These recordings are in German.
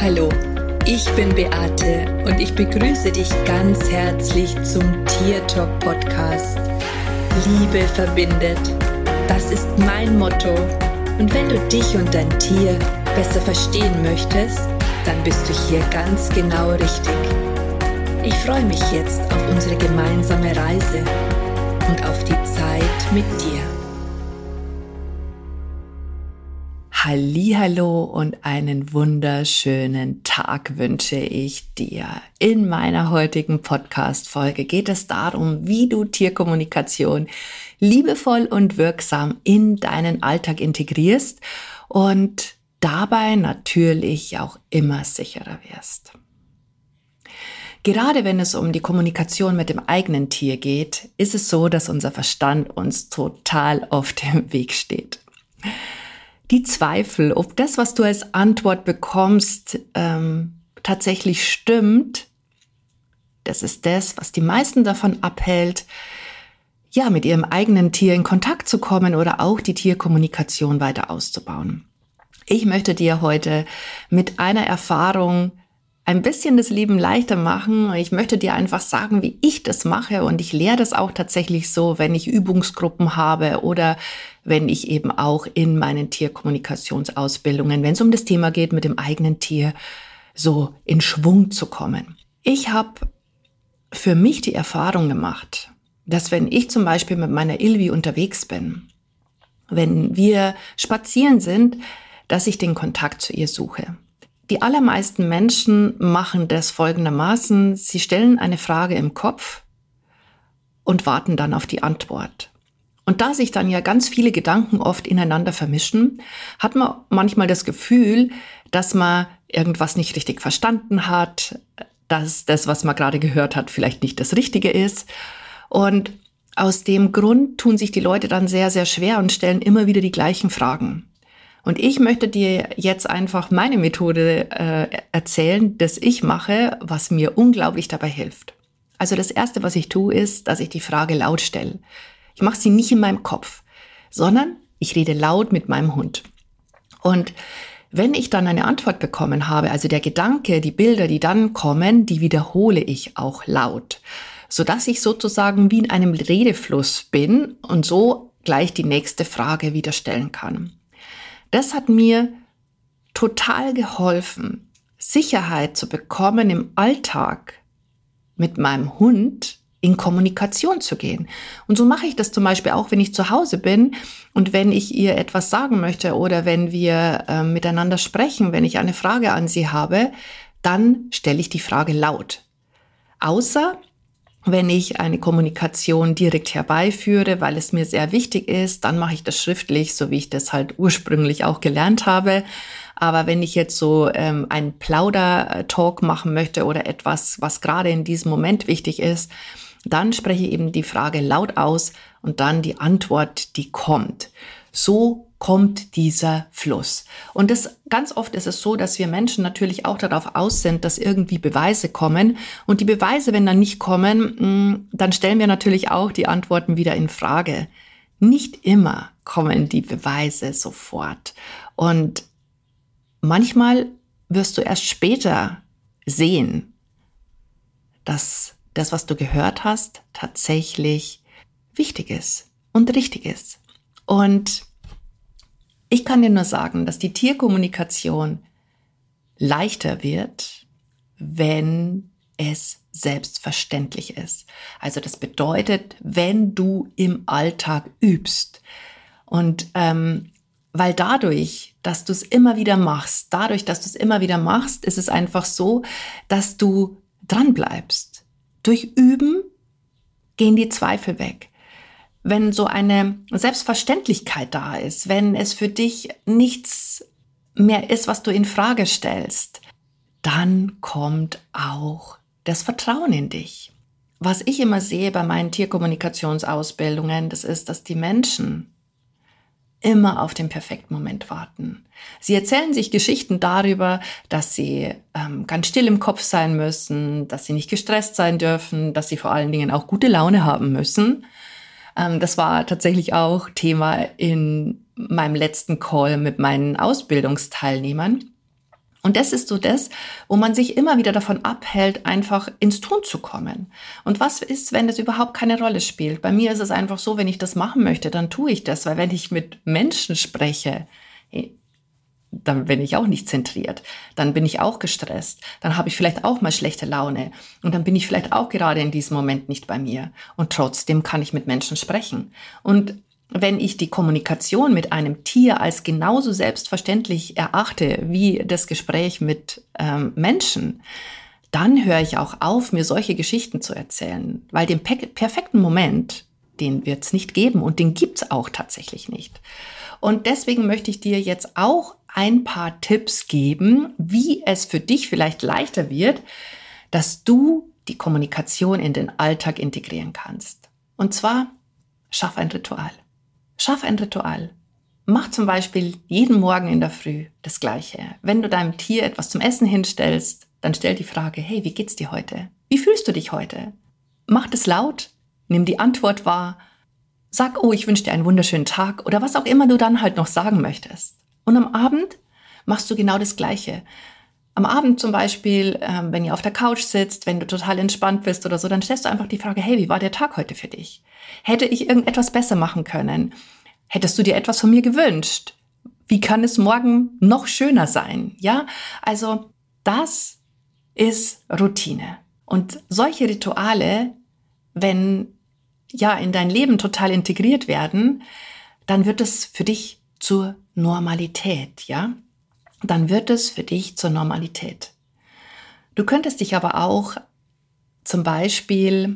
Hallo, ich bin Beate und ich begrüße dich ganz herzlich zum Tiertalk Podcast. Liebe verbindet, das ist mein Motto. Und wenn du dich und dein Tier besser verstehen möchtest, dann bist du hier ganz genau richtig. Ich freue mich jetzt auf unsere gemeinsame Reise und auf die Zeit mit dir. Hallihallo und einen wunderschönen Tag wünsche ich dir. In meiner heutigen Podcast-Folge geht es darum, wie du Tierkommunikation liebevoll und wirksam in deinen Alltag integrierst und dabei natürlich auch immer sicherer wirst. Gerade wenn es um die Kommunikation mit dem eigenen Tier geht, ist es so, dass unser Verstand uns total oft im Weg steht. Die Zweifel, ob das, was du als Antwort bekommst, tatsächlich stimmt, das ist das, was die meisten davon abhält, ja, mit ihrem eigenen Tier in Kontakt zu kommen oder auch die Tierkommunikation weiter auszubauen. Ich möchte dir heute mit einer Erfahrung ein bisschen das Leben leichter machen. Ich möchte dir einfach sagen, wie ich das mache, und ich lehre das auch tatsächlich so, wenn ich Übungsgruppen habe oder wenn ich eben auch in meinen Tierkommunikationsausbildungen, wenn es um das Thema geht, mit dem eigenen Tier so in Schwung zu kommen. Ich habe für mich die Erfahrung gemacht, dass wenn ich zum Beispiel mit meiner Ilvi unterwegs bin, wenn wir spazieren sind, dass ich den Kontakt zu ihr suche. Die allermeisten Menschen machen das folgendermaßen: Sie stellen eine Frage im Kopf und warten dann auf die Antwort. Und da sich dann ja ganz viele Gedanken oft ineinander vermischen, hat man manchmal das Gefühl, dass man irgendwas nicht richtig verstanden hat, dass das, was man gerade gehört hat, vielleicht nicht das Richtige ist. Und aus dem Grund tun sich die Leute dann sehr, sehr schwer und stellen immer wieder die gleichen Fragen. Und ich möchte dir jetzt einfach meine Methode erzählen, das ich mache, was mir unglaublich dabei hilft. Also das Erste, was ich tue, ist, dass ich die Frage laut stelle. Ich mache sie nicht in meinem Kopf, sondern ich rede laut mit meinem Hund. Und wenn ich dann eine Antwort bekommen habe, also der Gedanke, die Bilder, die dann kommen, die wiederhole ich auch laut, sodass ich sozusagen wie in einem Redefluss bin und so gleich die nächste Frage wieder stellen kann. Das hat mir total geholfen, Sicherheit zu bekommen, im Alltag mit meinem Hund in Kommunikation zu gehen. Und so mache ich das zum Beispiel auch, wenn ich zu Hause bin und wenn ich ihr etwas sagen möchte oder wenn wir miteinander sprechen, wenn ich eine Frage an sie habe, dann stelle ich die Frage laut. Außer wenn ich eine Kommunikation direkt herbeiführe, weil es mir sehr wichtig ist, dann mache ich das schriftlich, so wie ich das halt ursprünglich auch gelernt habe. Aber wenn ich jetzt so einen Plauder-Talk machen möchte oder etwas, was gerade in diesem Moment wichtig ist, dann spreche ich eben die Frage laut aus und dann die Antwort, die kommt. So kommt dieser Fluss. Und ganz oft ist es so, dass wir Menschen natürlich auch darauf aus sind, dass irgendwie Beweise kommen. Und die Beweise, wenn dann nicht kommen, dann stellen wir natürlich auch die Antworten wieder in Frage. Nicht immer kommen die Beweise sofort. Und manchmal wirst du erst später sehen, dass das, was du gehört hast, tatsächlich wichtig ist und richtig ist. Und ich kann dir nur sagen, dass die Tierkommunikation leichter wird, wenn es selbstverständlich ist. Also das bedeutet, wenn du im Alltag übst. Und weil dadurch, dass du es immer wieder machst, ist es einfach so, dass du dran bleibst. Durch Üben gehen die Zweifel weg. Wenn so eine Selbstverständlichkeit da ist, wenn es für dich nichts mehr ist, was du in Frage stellst, dann kommt auch das Vertrauen in dich. Was ich immer sehe bei meinen Tierkommunikationsausbildungen, das ist, dass die Menschen immer auf den perfekten Moment warten. Sie erzählen sich Geschichten darüber, dass sie ganz still im Kopf sein müssen, dass sie nicht gestresst sein dürfen, dass sie vor allen Dingen auch gute Laune haben müssen. Das war tatsächlich auch Thema in meinem letzten Call mit meinen Ausbildungsteilnehmern. Und das ist so das, wo man sich immer wieder davon abhält, einfach ins Tun zu kommen. Und was ist, wenn das überhaupt keine Rolle spielt? Bei mir ist es einfach so, wenn ich das machen möchte, dann tue ich das. Weil wenn ich mit Menschen spreche, dann bin ich auch nicht zentriert. Dann bin ich auch gestresst. Dann habe ich vielleicht auch mal schlechte Laune. Und dann bin ich vielleicht auch gerade in diesem Moment nicht bei mir. Und trotzdem kann ich mit Menschen sprechen. Und wenn ich die Kommunikation mit einem Tier als genauso selbstverständlich erachte wie das Gespräch mit Menschen, dann höre ich auch auf, mir solche Geschichten zu erzählen. Weil den perfekten Moment, den wird es nicht geben und den gibt es auch tatsächlich nicht. Und deswegen möchte ich dir jetzt auch ein paar Tipps geben, wie es für dich vielleicht leichter wird, dass du die Kommunikation in den Alltag integrieren kannst. Und zwar, schaff ein Ritual. Schaff ein Ritual. Mach zum Beispiel jeden Morgen in der Früh das Gleiche. Wenn du deinem Tier etwas zum Essen hinstellst, dann stell die Frage, hey, wie geht's dir heute? Wie fühlst du dich heute? Mach das laut, nimm die Antwort wahr, sag, oh, ich wünsche dir einen wunderschönen Tag oder was auch immer du dann halt noch sagen möchtest. Und am Abend machst du genau das Gleiche. Am Abend zum Beispiel, wenn ihr auf der Couch sitzt, wenn du total entspannt bist oder so, dann stellst du einfach die Frage, hey, wie war der Tag heute für dich? Hätte ich irgendetwas besser machen können? Hättest du dir etwas von mir gewünscht? Wie kann es morgen noch schöner sein? Ja, also das ist Routine. Und solche Rituale, wenn ja in dein Leben total integriert werden, dann wird es für dich zur Normalität, ja? Dann wird es für dich zur Normalität. Du könntest dich aber auch zum Beispiel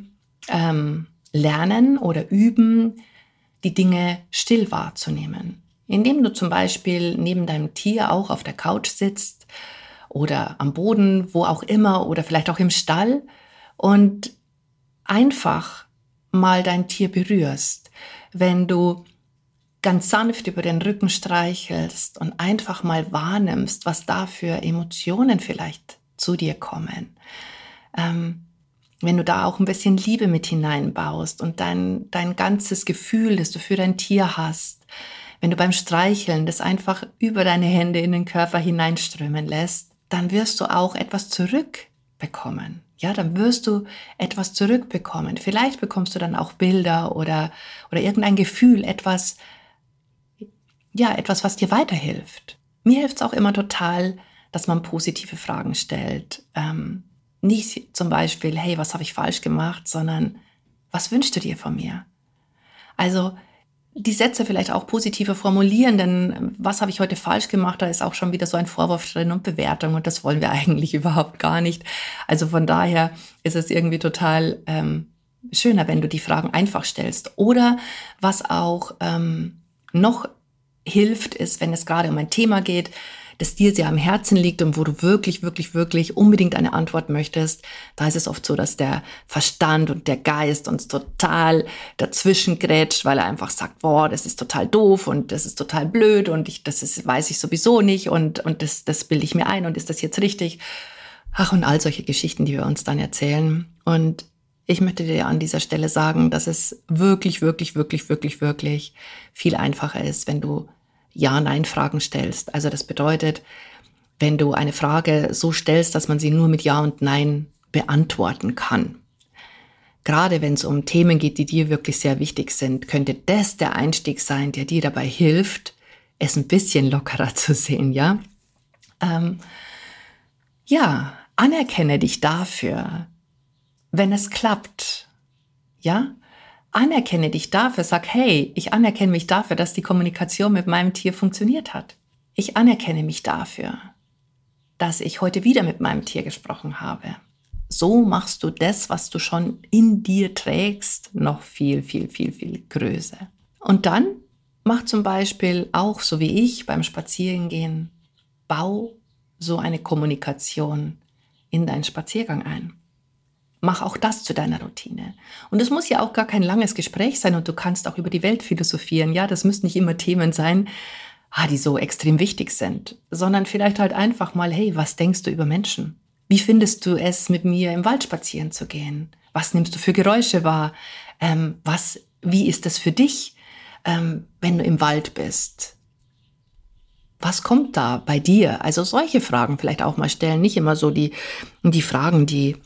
lernen oder üben, die Dinge still wahrzunehmen. Indem du zum Beispiel neben deinem Tier auch auf der Couch sitzt oder am Boden, wo auch immer oder vielleicht auch im Stall und einfach mal dein Tier berührst. Wenn du ganz sanft über den Rücken streichelst und einfach mal wahrnimmst, was da für Emotionen vielleicht zu dir kommen. Wenn du da auch ein bisschen Liebe mit hineinbaust und dein ganzes Gefühl, das du für dein Tier hast, wenn du beim Streicheln das einfach über deine Hände in den Körper hineinströmen lässt, dann wirst du auch etwas zurückbekommen. Ja, dann wirst du etwas zurückbekommen. Vielleicht bekommst du dann auch Bilder oder irgendein Gefühl, etwas, was dir weiterhilft. Mir hilft es auch immer total, dass man positive Fragen stellt. Nicht zum Beispiel, hey, was habe ich falsch gemacht, sondern was wünschst du dir von mir? Also die Sätze vielleicht auch positiver formulieren, denn was habe ich heute falsch gemacht, da ist auch schon wieder so ein Vorwurf drin und Bewertung und das wollen wir eigentlich überhaupt gar nicht. Also von daher ist es irgendwie total schöner, wenn du die Fragen einfach stellst. Oder was auch noch hilft, ist, wenn es gerade um ein Thema geht, das dir sehr am Herzen liegt und wo du wirklich, wirklich, wirklich unbedingt eine Antwort möchtest, da ist es oft so, dass der Verstand und der Geist uns total dazwischen grätscht, weil er einfach sagt, boah, das ist total doof und das ist total blöd und weiß ich sowieso nicht und das bilde ich mir ein und ist das jetzt richtig? Ach, und all solche Geschichten, die wir uns dann erzählen. Und ich möchte dir an dieser Stelle sagen, dass es wirklich, wirklich, wirklich, wirklich, wirklich viel einfacher ist, wenn du Ja-Nein-Fragen stellst. Also das bedeutet, wenn du eine Frage so stellst, dass man sie nur mit Ja und Nein beantworten kann. Gerade wenn es um Themen geht, die dir wirklich sehr wichtig sind, könnte das der Einstieg sein, der dir dabei hilft, es ein bisschen lockerer zu sehen, ja? Anerkenne dich dafür, wenn es klappt, ja? Anerkenne dich dafür, sag, hey, ich anerkenne mich dafür, dass die Kommunikation mit meinem Tier funktioniert hat. Ich anerkenne mich dafür, dass ich heute wieder mit meinem Tier gesprochen habe. So machst du das, was du schon in dir trägst, noch viel, viel, viel, viel größer. Und dann mach zum Beispiel auch, so wie ich, beim Spazierengehen, bau so eine Kommunikation in deinen Spaziergang ein. Mach auch das zu deiner Routine. Und es muss ja auch gar kein langes Gespräch sein und du kannst auch über die Welt philosophieren. Ja, das müssen nicht immer Themen sein, die so extrem wichtig sind, sondern vielleicht halt einfach mal, hey, was denkst du über Menschen? Wie findest du es, mit mir im Wald spazieren zu gehen? Was nimmst du für Geräusche wahr? Wie ist das für dich, wenn du im Wald bist? Was kommt da bei dir? Also solche Fragen vielleicht auch mal stellen, nicht immer so die Fragen, die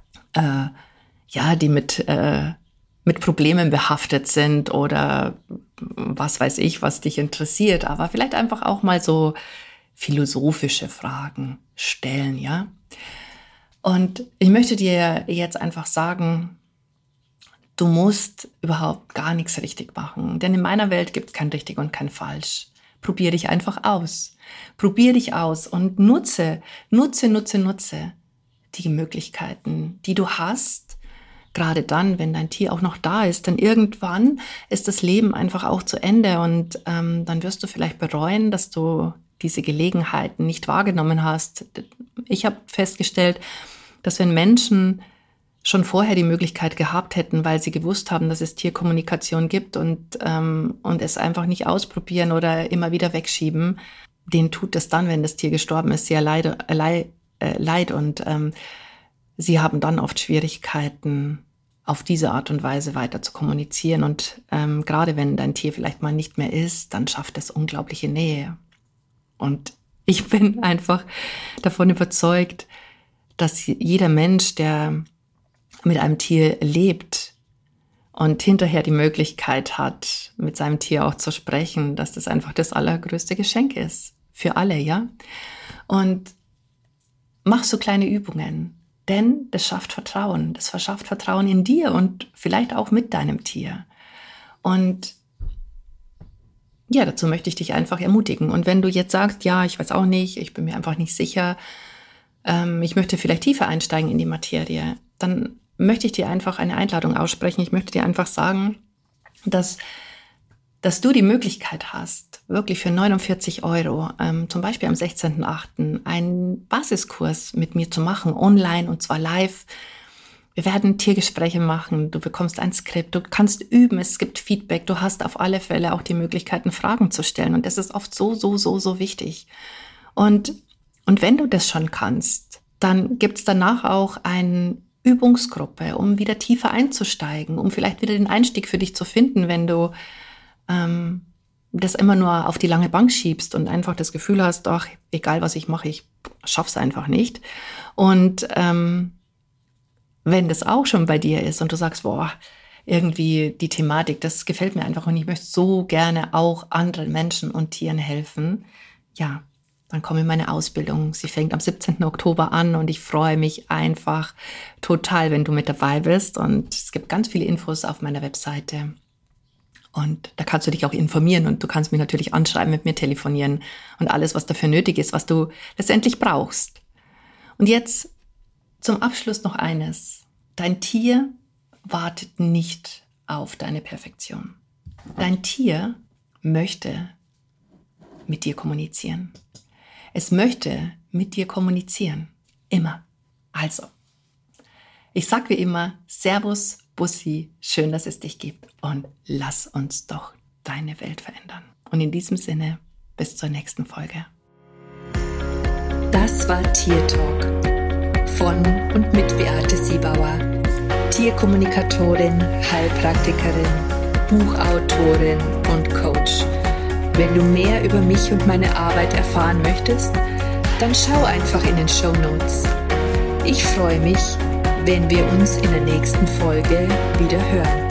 mit Problemen behaftet sind oder was weiß ich, was dich interessiert, aber vielleicht einfach auch mal so philosophische Fragen stellen, ja? Und ich möchte dir jetzt einfach sagen, du musst überhaupt gar nichts richtig machen, denn in meiner Welt gibt es kein richtig und kein falsch. Probier dich einfach aus. Probier dich aus und nutze die Möglichkeiten, die du hast, gerade dann, wenn dein Tier auch noch da ist. Denn irgendwann ist das Leben einfach auch zu Ende und dann wirst du vielleicht bereuen, dass du diese Gelegenheiten nicht wahrgenommen hast. Ich habe festgestellt, dass wenn Menschen schon vorher die Möglichkeit gehabt hätten, weil sie gewusst haben, dass es Tierkommunikation gibt und es einfach nicht ausprobieren oder immer wieder wegschieben, denen tut es dann, wenn das Tier gestorben ist, sehr leid und sie haben dann oft Schwierigkeiten, auf diese Art und Weise weiter zu kommunizieren und gerade wenn dein Tier vielleicht mal nicht mehr ist, dann schafft es unglaubliche Nähe. Und ich bin einfach davon überzeugt, dass jeder Mensch, der mit einem Tier lebt und hinterher die Möglichkeit hat, mit seinem Tier auch zu sprechen, dass das einfach das allergrößte Geschenk ist. Für alle, ja? Und mach so kleine Übungen, denn das schafft Vertrauen. Das verschafft Vertrauen in dir und vielleicht auch mit deinem Tier. Und ja, dazu möchte ich dich einfach ermutigen. Und wenn du jetzt sagst, ja, ich weiß auch nicht, ich bin mir einfach nicht sicher, ich möchte vielleicht tiefer einsteigen in die Materie, dann möchte ich dir einfach eine Einladung aussprechen. Ich möchte dir einfach sagen, dass du die Möglichkeit hast, wirklich für 49 €, zum Beispiel am 16.08. einen Basiskurs mit mir zu machen, online und zwar live. Wir werden Tiergespräche machen, du bekommst ein Skript, du kannst üben, es gibt Feedback, du hast auf alle Fälle auch die Möglichkeiten, Fragen zu stellen und das ist oft so wichtig. Und wenn du das schon kannst, dann gibt es danach auch eine Übungsgruppe, um wieder tiefer einzusteigen, um vielleicht wieder den Einstieg für dich zu finden, wenn du das immer nur auf die lange Bank schiebst und einfach das Gefühl hast, ach, egal was ich mache, ich schaff's einfach nicht. Und wenn das auch schon bei dir ist und du sagst, boah, irgendwie die Thematik, das gefällt mir einfach und ich möchte so gerne auch anderen Menschen und Tieren helfen, ja, dann komm in meine Ausbildung. Sie fängt am 17. Oktober an und ich freue mich einfach total, wenn du mit dabei bist. Und es gibt ganz viele Infos auf meiner Webseite. Und da kannst du dich auch informieren und du kannst mich natürlich anschreiben, mit mir telefonieren und alles, was dafür nötig ist, was du letztendlich brauchst. Und jetzt zum Abschluss noch eines. Dein Tier wartet nicht auf deine Perfektion. Dein Tier möchte mit dir kommunizieren. Es möchte mit dir kommunizieren. Immer. Also, ich sag wie immer, Servus, Bussi, schön, dass es dich gibt und lass uns doch deine Welt verändern. Und in diesem Sinne, bis zur nächsten Folge. Das war Tier Talk von und mit Beate Siebauer, Tierkommunikatorin, Heilpraktikerin, Buchautorin und Coach. Wenn du mehr über mich und meine Arbeit erfahren möchtest, dann schau einfach in den Shownotes. Ich freue mich, wenn wir uns in der nächsten Folge wieder hören.